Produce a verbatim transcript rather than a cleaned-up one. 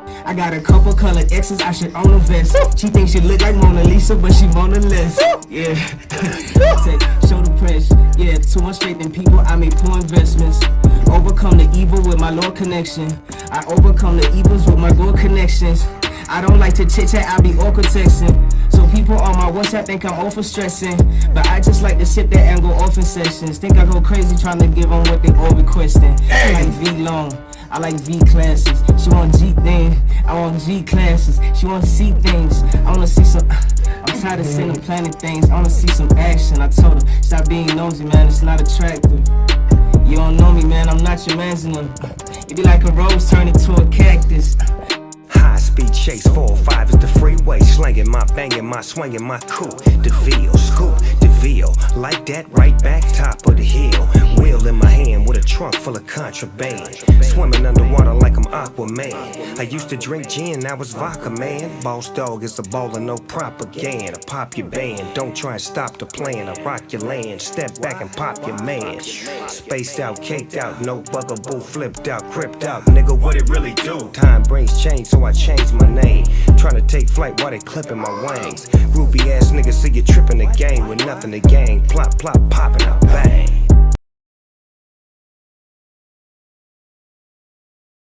I got a couple colored X's, I should own a vest. She thinks she look like Mona Lisa, but she Mona Less. Yeah. Take, show the press. Yeah, too much faith in people, I make poor investments. Overcome the evil with my Lord connection. I overcome the evils with my good connections. I don't like to chit-chat, I be awkward texting. So people on my WhatsApp think I'm over stressing, but I just like to sit there and go off in sessions. Think I go crazy trying to give them what they all requesting. I like V long, I like V classes. She want G things, I want G classes. She want to see things, I wanna see some. I'm tired of sitting and planning things, I wanna see some action. I told her, stop being nosy, man, it's not attractive. You don't know me, man, I'm not your man's enough. You be like a rose turning to a cactus. High-speed chase, four oh five is the freeway. Slanging my, banging my, swinging my coupe. DeVille, scoop, DeVille. Like that, right back, top of the hill. Wheel in my hand with a trunk full of contraband. Swimming underwater like I'm Aquaman. I used to drink gin, now it's vodka, man. Boss dog is a baller, no propaganda. Pop your band, don't try and stop the plan. I rock your land, step back and pop your man. Spaced out, caked out, no bugaboo, flipped out, cripped out. Nigga, what it really do? Time brings change, so I changed my name. Tryna take flight while they clipping my wings. Groupie ass niggas see you tripping the game with nothing to gain. Plop, plop, popping out, bang.